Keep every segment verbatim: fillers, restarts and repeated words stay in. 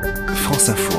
France Info.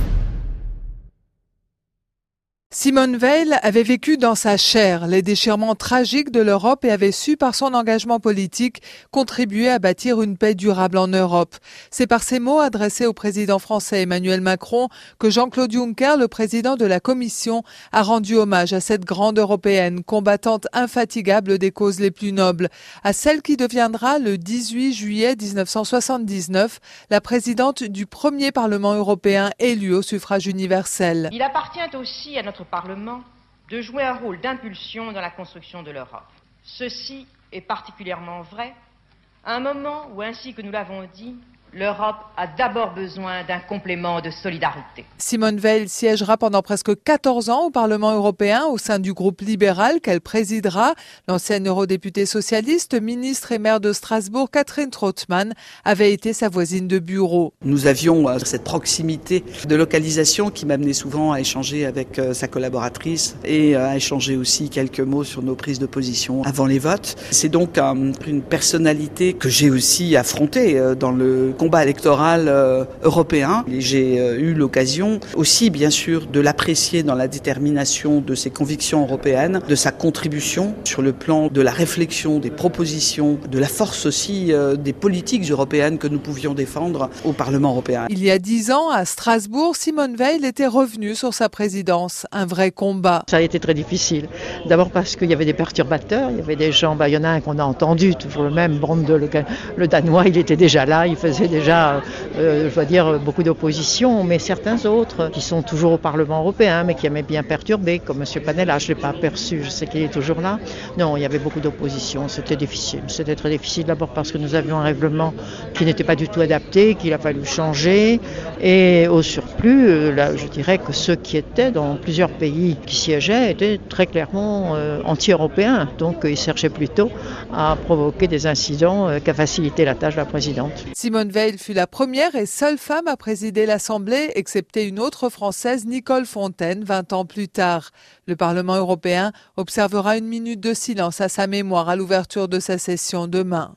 Simone Veil avait vécu dans sa chair les déchirements tragiques de l'Europe et avait su, par son engagement politique, contribuer à bâtir une paix durable en Europe. C'est par ces mots adressés au président français Emmanuel Macron que Jean-Claude Juncker, le président de la Commission, a rendu hommage à cette grande européenne, combattante infatigable des causes les plus nobles, à celle qui deviendra le dix-huit juillet mille neuf cent soixante-dix-neuf la présidente du premier Parlement européen élu au suffrage universel. Il appartient aussi à notre Parlement de jouer un rôle d'impulsion dans la construction de l'Europe. Ceci est particulièrement vrai à un moment où, ainsi que nous l'avons dit, l'Europe a d'abord besoin d'un complément de solidarité. Simone Veil siégera pendant presque quatorze ans au Parlement européen au sein du groupe libéral qu'elle présidera. L'ancienne eurodéputée socialiste, ministre et maire de Strasbourg, Catherine Trautmann, avait été sa voisine de bureau. Nous avions cette proximité de localisation qui m'amenait souvent à échanger avec sa collaboratrice et à échanger aussi quelques mots sur nos prises de position avant les votes. C'est donc une personnalité que j'ai aussi affrontée dans le combat électoral euh, européen. Et j'ai euh, eu l'occasion aussi, bien sûr, de l'apprécier dans la détermination de ses convictions européennes, de sa contribution sur le plan de la réflexion, des propositions, de la force aussi euh, des politiques européennes que nous pouvions défendre au Parlement européen. Il y a dix ans, à Strasbourg, Simone Veil était revenue sur sa présidence. Un vrai combat. Ça a été très difficile. D'abord parce qu'il y avait des perturbateurs, il y avait des gens, bah, il y en a un qu'on a entendu, toujours le même, Brande, le, le Danois, il était déjà là, il faisait déjà, euh, je dois dire, beaucoup d'opposition, mais certains autres qui sont toujours au Parlement européen, mais qui aimaient bien perturber, comme M. Panella, je ne l'ai pas aperçu, je sais qu'il est toujours là. Non, il y avait beaucoup d'opposition, c'était difficile. C'était très difficile d'abord parce que nous avions un règlement qui n'était pas du tout adapté, qu'il a fallu changer, et au surplus, euh, là, je dirais que ceux qui étaient dans plusieurs pays qui siégeaient étaient très clairement euh, anti-européens, donc euh, ils cherchaient plutôt à provoquer des incidents euh, qu'à faciliter la tâche de la présidente. Simone Veil fut la première et seule femme à présider l'Assemblée, excepté une autre Française, Nicole Fontaine, vingt ans plus tard. Le Parlement européen observera une minute de silence à sa mémoire à l'ouverture de sa session demain.